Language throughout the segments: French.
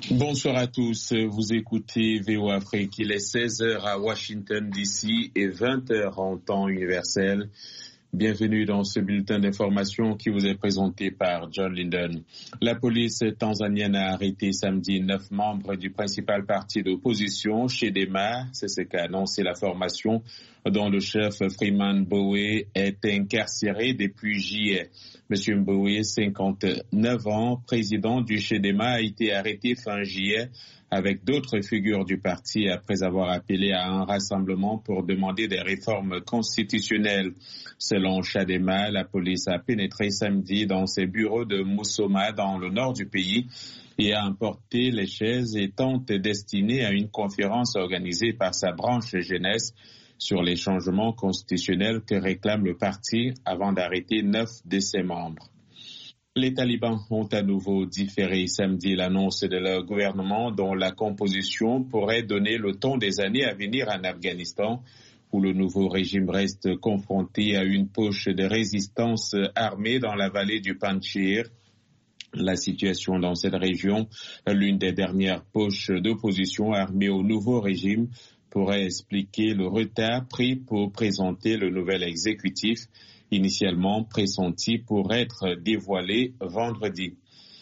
Bonsoir à tous, vous écoutez VOA Afrique, il est 16h à Washington DC et 20h en temps universel. Bienvenue dans ce bulletin d'information qui vous est présenté par John Linden. La police tanzanienne a arrêté samedi 9 membres du principal parti d'opposition, Chadema, c'est ce qu'a annoncé la formation, dont le chef Freeman Mbowe est incarcéré depuis juillet. Monsieur Mbowe, 59 ans, président du Chadema, a été arrêté fin juillet avec d'autres figures du parti après avoir appelé à un rassemblement pour demander des réformes constitutionnelles. Selon Chadema, la police a pénétré samedi dans ses bureaux de Musoma dans le nord du pays et a emporté les chaises et tentes destinées à une conférence organisée par sa branche jeunesse sur les changements constitutionnels que réclame le parti avant d'arrêter 9 de ses membres. Les talibans ont à nouveau différé samedi l'annonce de leur gouvernement dont la composition pourrait donner le ton des années à venir en Afghanistan, où le nouveau régime reste confronté à une poche de résistance armée dans la vallée du Panjshir. La situation dans cette région, l'une des dernières poches d'opposition armée au nouveau régime, pourrait expliquer le retard pris pour présenter le nouvel exécutif, initialement pressenti pour être dévoilé vendredi.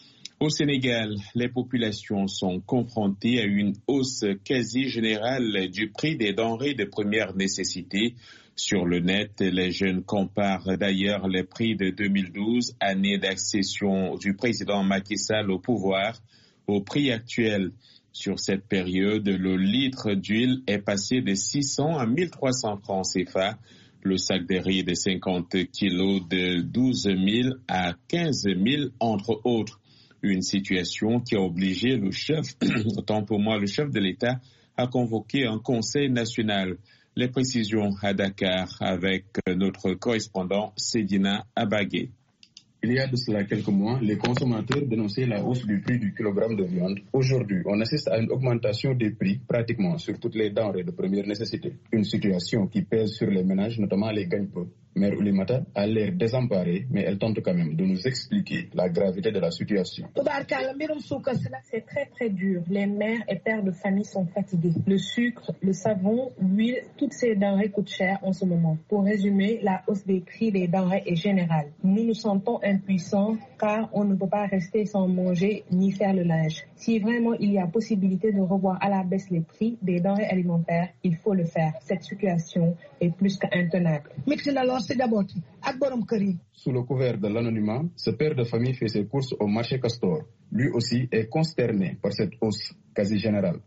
Au Sénégal, les populations sont confrontées à une hausse quasi générale du prix des denrées de première nécessité. Sur le net, les jeunes comparent d'ailleurs les prix de 2012, année d'accession du président Macky Sall au pouvoir, au prix actuel. Sur cette période, le litre d'huile est passé de 600 à 1300 francs CFA. Le sac de riz de 50 kilos de 12 000 à 15 000, entre autres. Une situation qui a obligé le chef, autant pour moi le chef de l'État, à convoquer un conseil national. Les précisions à Dakar avec notre correspondant Sedina Abagé. Il y a de cela quelques mois, les consommateurs dénonçaient la hausse du prix du kilogramme de viande. Aujourd'hui, on assiste à une augmentation des prix pratiquement sur toutes les denrées de première nécessité. Une situation qui pèse sur les ménages, notamment les gagne-peu. Mère Oulimata a l'air désemparée, mais elle tente quand même de nous expliquer la gravité de la situation. C'est très très dur. Les mères et pères de famille sont fatigués. Le sucre, le savon, l'huile, toutes ces denrées coûtent cher en ce moment. Pour résumer, la hausse des prix des denrées est générale. Nous nous sentons impuissants car on ne peut pas rester sans manger ni faire le linge. Si vraiment il y a possibilité de revoir à la baisse les prix des denrées alimentaires, il faut le faire. Cette situation est plus qu'intenable. Sous le couvert de l'anonymat, ce père de famille fait ses courses au marché Castor. Lui aussi est consterné par cette hausse quasi générale.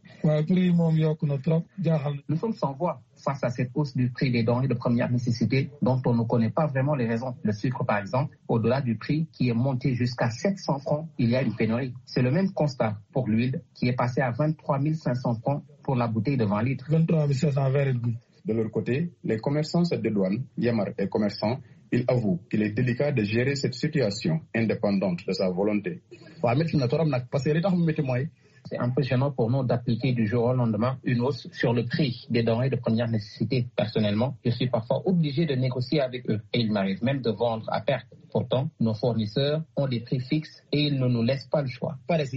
Nous sommes sans voix face à cette hausse du prix des denrées de première nécessité dont on ne connaît pas vraiment les raisons. Le sucre, par exemple, au-delà du prix qui est monté jusqu'à 700 francs, il y a une pénurie. C'est le même constat pour l'huile qui est passée à 23 500 francs pour la bouteille de 20 litres. De leur côté, les commerçants se dédouanent, Yamar est commerçant, il avoue qu'il est délicat de gérer cette situation indépendante de sa volonté. C'est un peu gênant pour nous d'appliquer du jour au lendemain une hausse sur le prix des denrées de première nécessité. Personnellement, je suis parfois obligé de négocier avec eux et il m'arrive même de vendre à perte. Pourtant, nos fournisseurs ont des prix fixes et ils ne nous laissent pas le choix.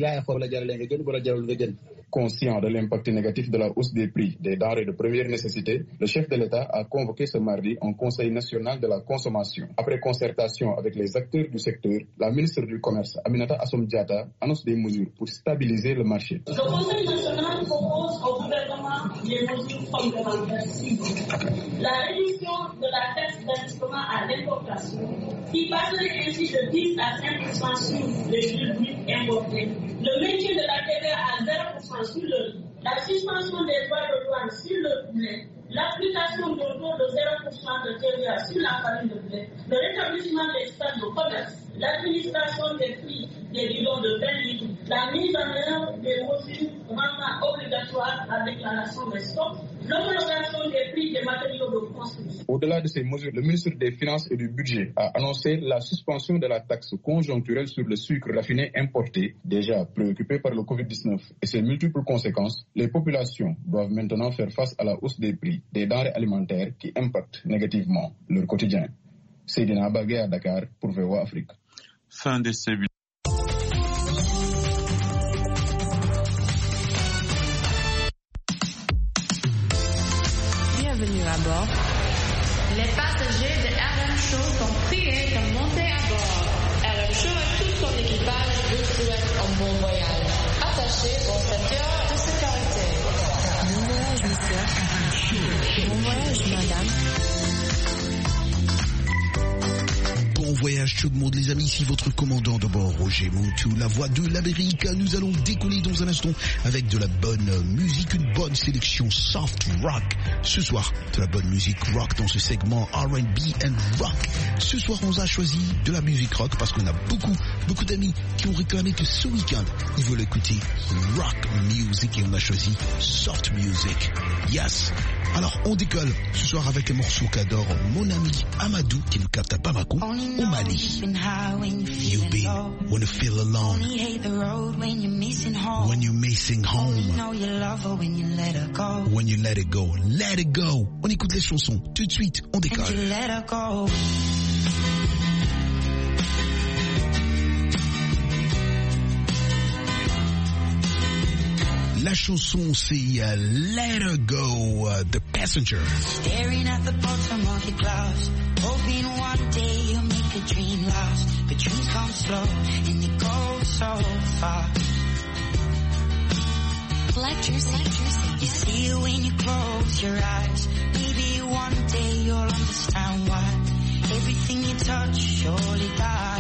Conscient de l'impact négatif de la hausse des prix des denrées de première nécessité, le chef de l'État a convoqué ce mardi un Conseil national de la consommation. Après concertation avec les acteurs du secteur, la ministre du Commerce, Aminata Assome Diatta, annonce des mesures pour stabiliser le marché. Le Conseil national propose au gouvernement des mesures complémentaires ciblées. La réduction de la taxe d'ajustement à l'importation, qui passerait ainsi de 10 à 5% sur les produits importés. Le maintien de la TVA à 0% sur le riz, la suspension des droits de douane sur le poulet, l'application d'un taux de 0% de TVA sur la farine de blé, le rétablissement des stades de commerce, l'administration des prix des bidons de 20 litres, la mise en œuvre des mesures rendant obligatoire la déclaration des stocks, l'homologation des prix des matériaux de construction. Au-delà de ces mesures, le ministre des Finances et du Budget a annoncé la suspension de la taxe conjoncturelle sur le sucre raffiné importé. Déjà préoccupé par le Covid-19 et ses multiples conséquences, les populations doivent maintenant faire face à la hausse des prix des denrées alimentaires qui impactent négativement leur quotidien. Sedina Abagé à Dakar pour VOA Afrique. Fin de ce Bon voyage, madame. Bon voyage tout le monde les amis, ici votre commandant de bord Roger Montou, la voix de l'Amérique. Nous allons décoller dans un instant avec de la bonne musique, une bonne sélection soft rock. Ce soir, de la bonne musique rock dans ce segment R&B and rock. Ce soir, on a choisi de la musique rock parce qu'on a beaucoup d'amis qui ont réclamé que ce week-end, ils veulent écouter rock music et on a choisi soft music. Yes. Alors, on décolle ce soir avec un morceau qu'adore mon ami Amadou qui nous capte à Bamako, au Mali. You be when you feel alone, when you're missing home, when you let it go, let it go. On écoute les chansons tout de suite, on décolle. La chanson c'est Let Her Go, The Passenger. Staring at the bottom of your glass, hoping one day you'll make a dream last. But dreams come slow and they go so fast. You see it when you close your eyes. Maybe one day you'll understand why everything you touch surely dies.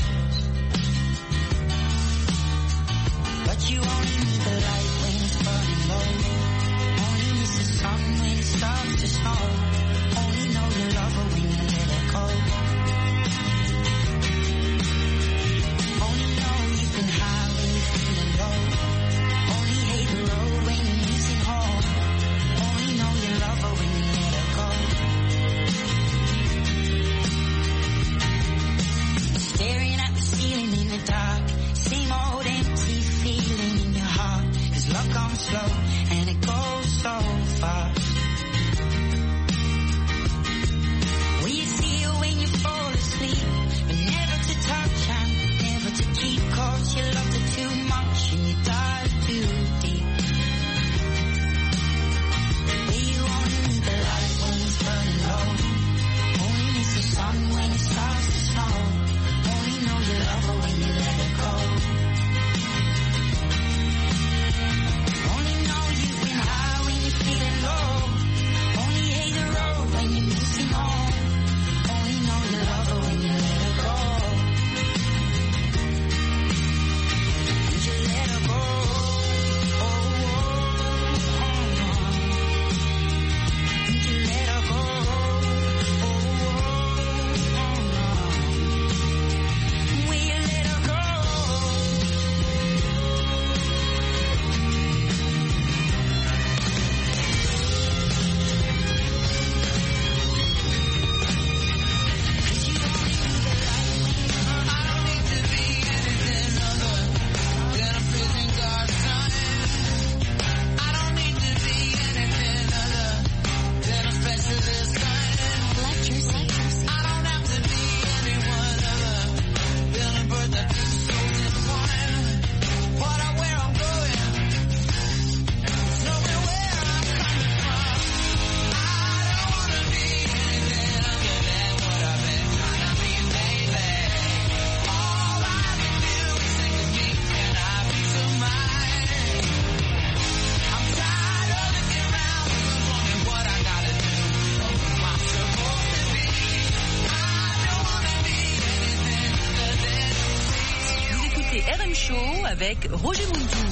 But you only need the light when it's burning low. Only miss the sun when it starts to snow. Only know you love her when you let her go. Only know you've been high when you're feeling low. Only hate the road when you're missing home. Only know you love her when you let her go. Staring at the ceiling in the dark. Same old empty feeling in your heart. 'Cause love comes slow and it goes so fast. Will you see it when you fall asleep? But never to touch and never to keep. 'Cause you loved her too much and you dive too deep. Will you only need the light when it's burning low? Only miss the sun when it starts to snow. Only know you love her when you let her go. Only know you've been high when you're feeling low. Only hate the road when you're missing home. Only know you love her when you let her go. And you let her go. Oh, oh, oh, oh. And you let her go. Oh, oh, oh, oh. Will you let her go? RM Show avec Roger Montou.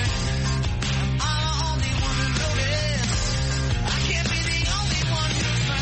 I can't be the only one who's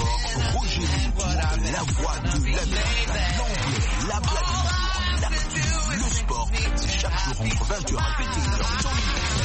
bord, Roger Montour, la voix de l'Amérique, l'anglais, la blague, l'actu, le sport. C'est chaque jour entre 20h et 21h. Dans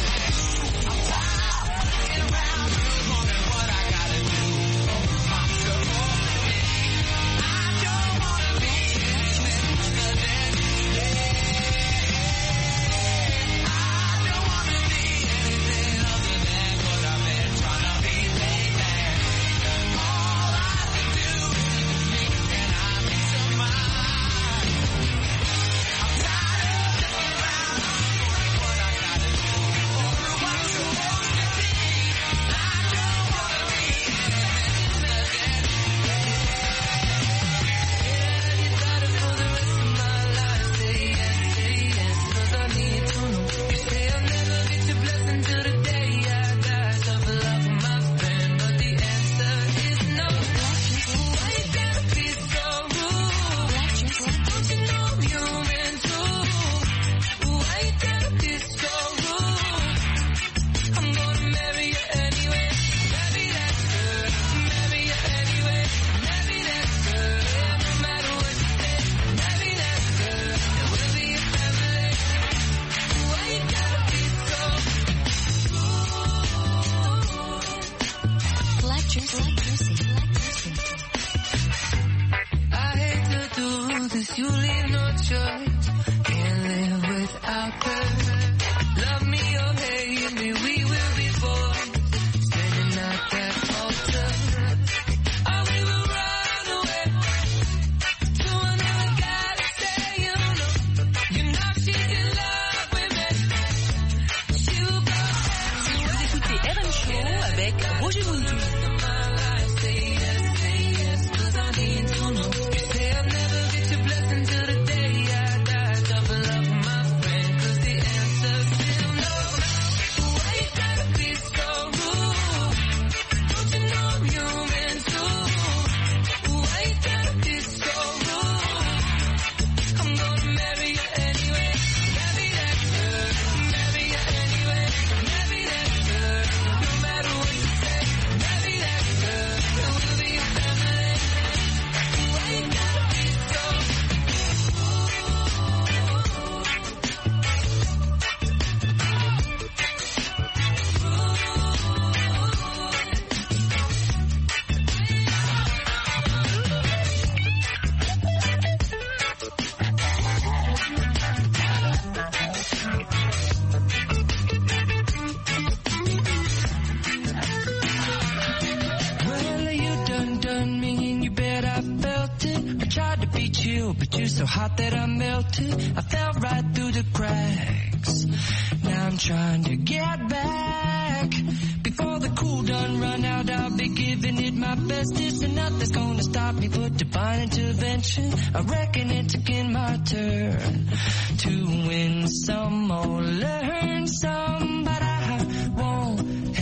but you're so hot that I melted. I fell right through the cracks. Now I'm trying to get back. Before the cool done run out, I'll be giving it my best. This and nothing's gonna stop me but divine intervention. I reckon it's again my turn to win some or learn some, but I won't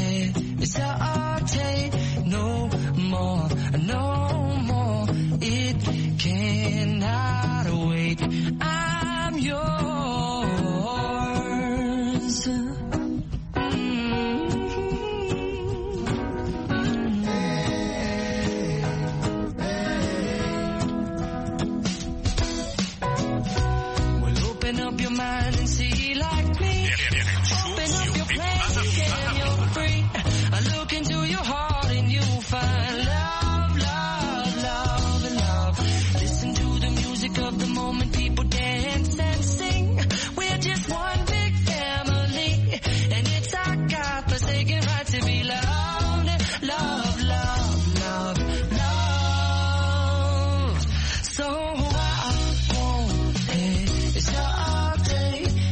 hesitate no more, no more. It cannot wait. I'm yours. Well, open up your mind and see like me. Open up your plans and you're free. I look into your heart and you'll find love, love, love, and love. Listen to the music of the moment, people dance and sing. We're just one big family, and it's our God-forsaken right to be loved. Love, love, love, love. So I won't hesitate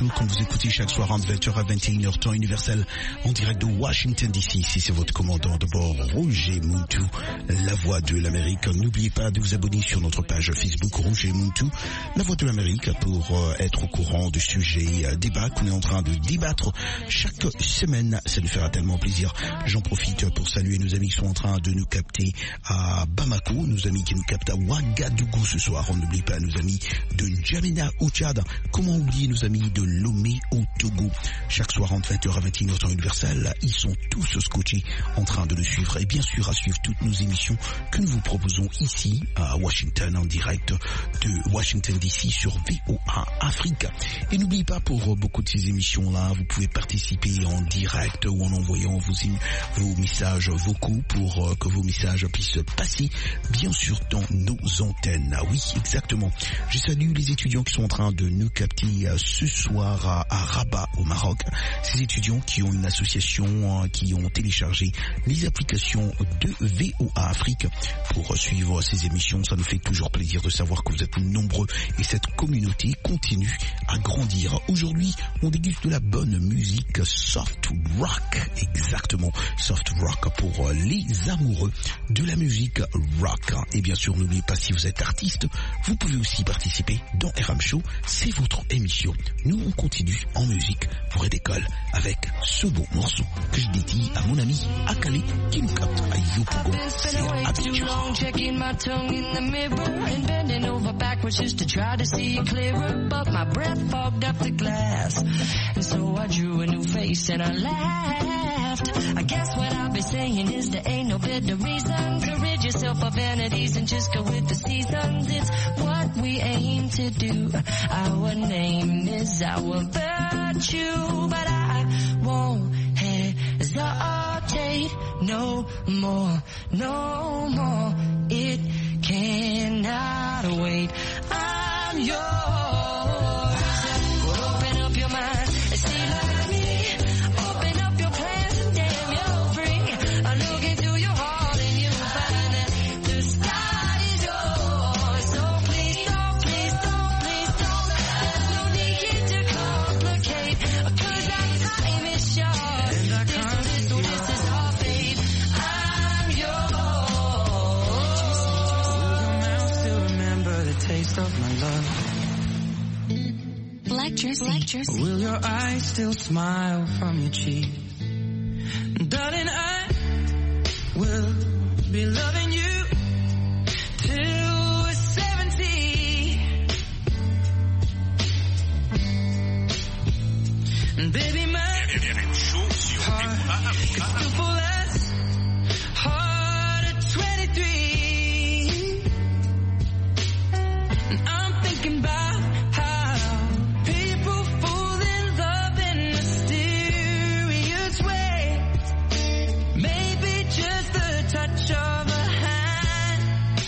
Show, comme vous écoutez chaque soir entre 20h à 21h, temps universel, en direct de Washington DC. Ici, c'est votre commandant de bord, Roger Muntu, la voix de l'Amérique. N'oubliez pas de vous abonner sur notre page Facebook, Roger Muntu, la voix de l'Amérique, pour être au courant du sujet débat qu'on est en train de débattre chaque semaine. Ça nous fera tellement plaisir. J'en profite pour saluer nos amis qui sont en train de nous capter à Bamako, nos amis qui nous captent à Ouagadougou ce soir. On n'oublie pas nos amis de N'Djamena au Tchad. Comment oublier nos amis de Lomé au Togo? Chaque soir entre 20h à 21h temps universel, ils sont tous scotchés en train de nous suivre et bien sûr à suivre toutes nos émissions que nous vous proposons ici à Washington en direct de Washington DC sur VOA Afrique. Et n'oubliez pas, pour beaucoup de ces émissions-là, vous pouvez participer en direct ou en envoyant vos messages vocaux pour que vos messages puissent passer bien sûr dans nos antennes. Ah oui, exactement. Je salue les étudiants qui sont en train de nous capter ce soir à Rabat au Maroc. Ces étudiants qui ont une association, qui ont téléchargé les applications de VOA Afrique pour suivre ces émissions. Ça nous fait toujours plaisir de savoir que vous êtes nombreux et cette communauté continue à grandir. Aujourd'hui, on déguste de la bonne musique soft rock. Exactement, soft rock pour les amoureux de la musique rock. Et bien sûr, n'oubliez pas, si vous êtes artiste, vous pouvez aussi participer dans RM Show. C'est votre émission. Nous, on continue en musique pour École avec ce beau morceau que je dédie à mon ami Akale qui nous capte à Yopougon. C'est habituel. Checking my tongue in the mirror and bending over backwards just to try to see it clearer, but my breath fogged up the glass, and so I drew a new face and I laughed. I guess what I've been saying is there ain't no better reason to rid yourself of vanities and just go with the seasons. It's what we aim to do. Our name is our virtue, but I won't hesitate no more, no more. It cannot wait. I'm yours. Open up your mind and see like me. Open up your plans and damn, you're free. I look into your heart and you'll find that the sky is yours. So please don't, please don't, please don't. There's no need to complicate, 'cause our time is short. This is our fate. I'm yours. Will your mouth still remember the taste of my love? Black Jersey. Will your eyes still smile from your cheek? Darling, I will be loving you till we're 70. And baby, my heart could still fall as hard at 23. And I'm thinking about how people fall in love in mysterious ways. Maybe just the touch of a hand.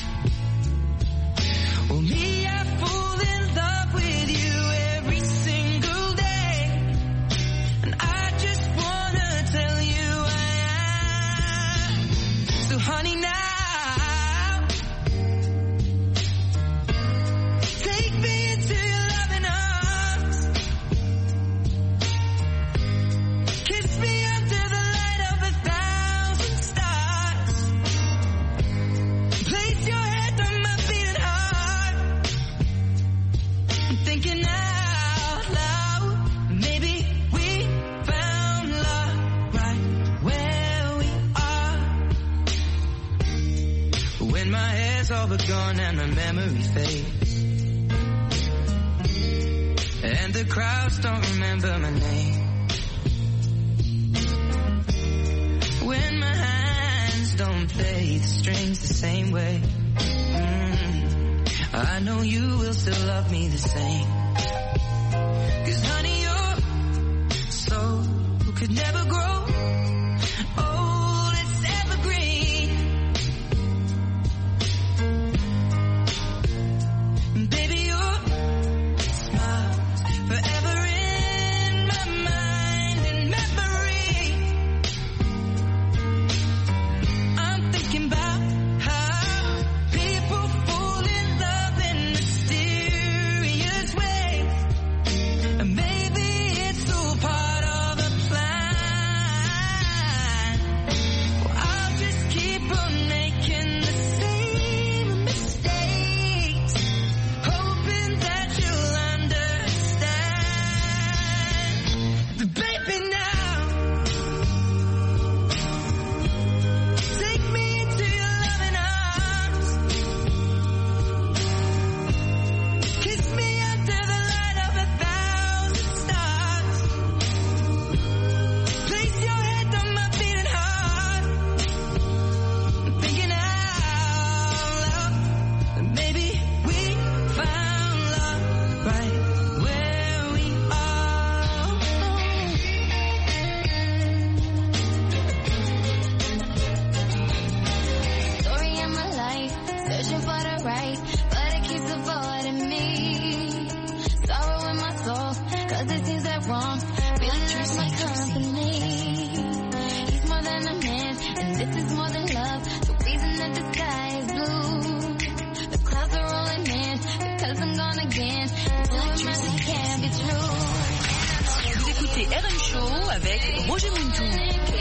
Well, me, I fall in love with you every single day. And I just wanna tell you I am. So honey, now take me into your loving arms. Kiss me under the light of 1,000 stars. Place your head on my beating heart. I'm thinking out loud. Maybe we found love right where we are. When my hair's all but gone and my memory fades, and the crowds don't remember my name. When my hands don't play the strings the same way, I know you will still love me the same. 'Cause honey, your soul could never grow old, it's evergreen. Baby, your smile's forever in my mind and memory. I'm thinking about how people fall in love in mysterious ways. And maybe Show avec Roger Muntou.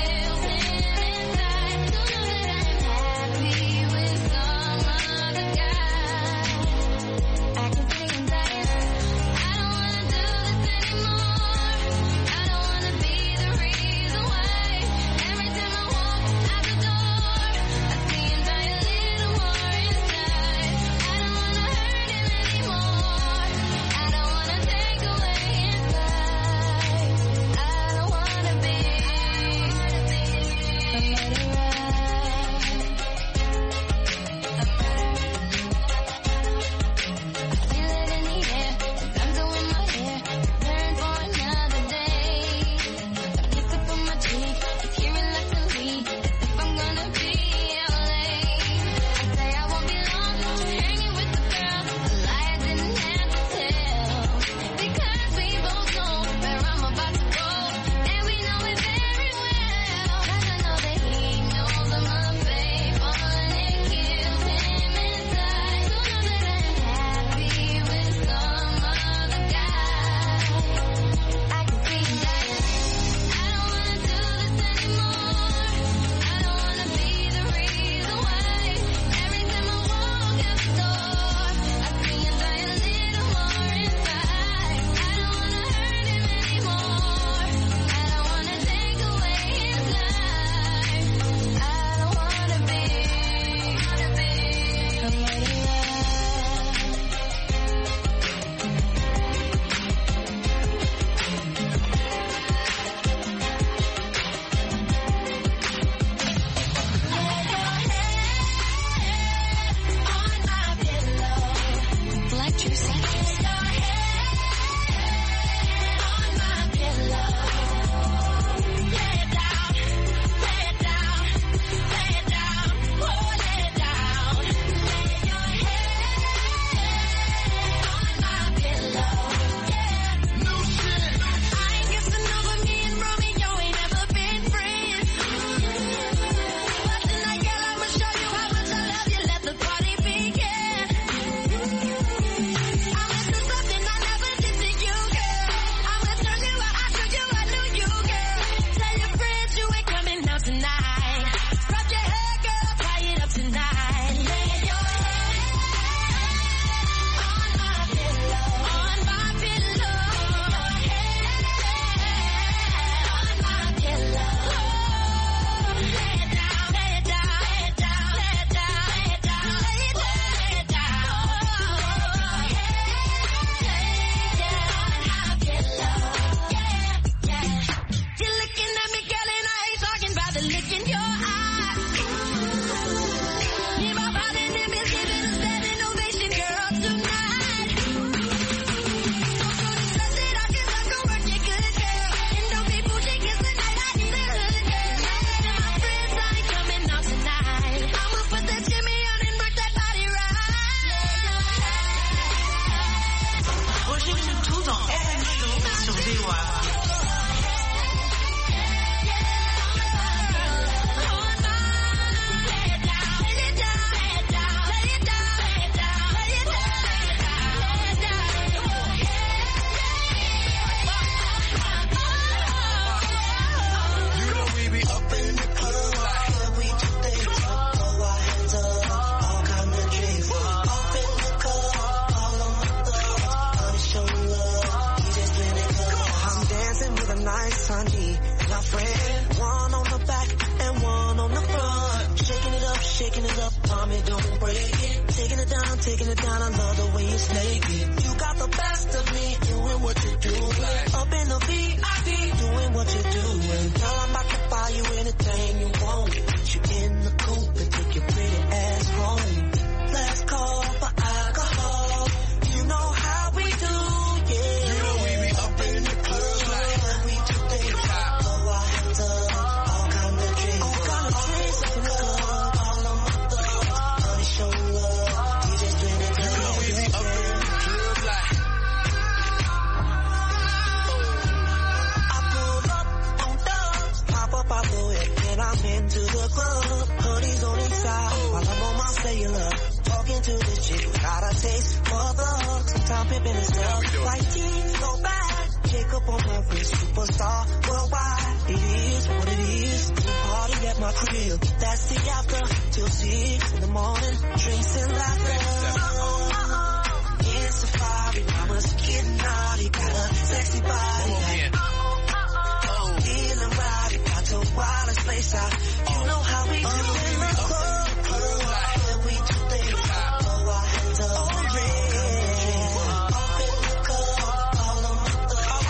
taking it down, I love the way you snake it. You got the best of me, doing what you do. Up in the VIP, doing what you do. And girl, I'm about to buy you anything you want. Put you in the coupe and take your pretty ass home. Let's call for alcohol. You know how we do, yeah. You know we be up in the club like we do things. Throw our hands up, all kind of drinks. All kind of drinks up in the club. All of my thugs, honey, show love. DJ's playing it. You know we be up in the club like. I pull up on dubs, pop up out the whip, and I'm into the club. Honey's on each side, while I'm on my cellular. Talking to this chick, got a taste for the hug. Sometimes pimping is tough. Like jeans, go back. Jacob on my wrist, superstar worldwide. It is what it is. Party at my crib. That's the after till 6 in the morning. Drinks and laughter. In Safari, mama's getting naughty. Got a sexy body. Feeling right, got to wildest place out. You know how we do in the club. We do things. Throw our hands up in the red. Up in the club, all of my thugs.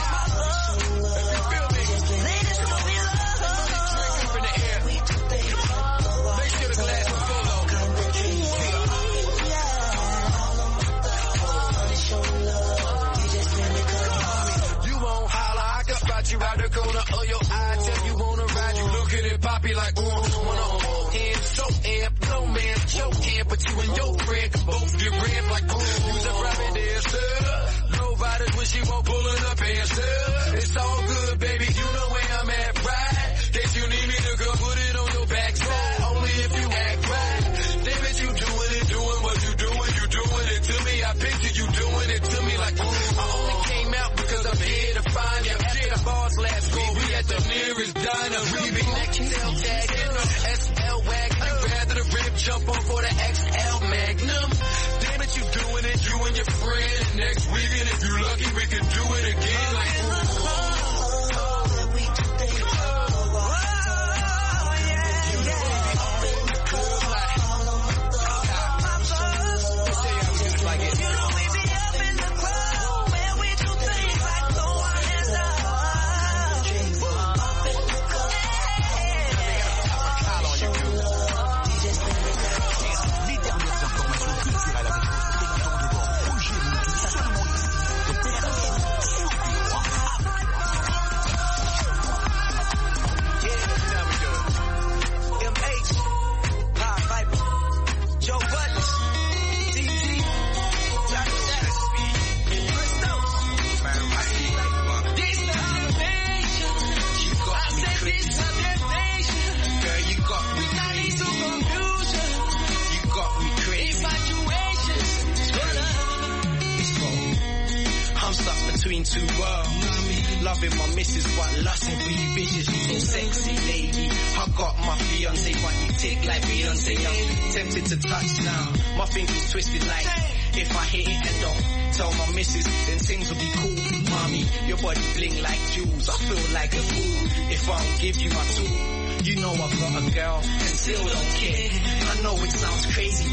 Ladies, show me love. We do things. Throw our hands up. Come to drink. Yeah. All of my thugs. Show me love. You just let me come. You won't holler, I can spot you out the corner of your eye. Tell you wanna ride, you looking at Poppy like, wanna hold hands, so amp, no man, choke hand, but you and your friend can both get rammed like, use a private dancer. Low riders when she won't pulling up answer. It's all good, baby, you know where I'm at, right? Guess you need me to go put it on your backside, only if you act right. Damn it, you doing it, doing what you doing it to me. I picture you doing it to me like, I only came out because I'm here to find you. After the boss last week, we at the nearest diner. We be XL tagging, SL wagon. Rather the rib jump on for the XL Magnum. Damn it, you doing it, you and your friend. Next weekend, if you lucky, we can do it again. Like, Too well. Loving my missus but lusting for you bitches. You so sexy, lady. I got my fiance but you tick like Beyonce. I'm tempted to touch now. My fingers twisted like if I hit it and don't tell my missus, then things will be cool. Mommy, your body bling like jewels. I feel like a fool if I don't give you my tool. You know I've got a girl and still don't care. I know it sounds crazy.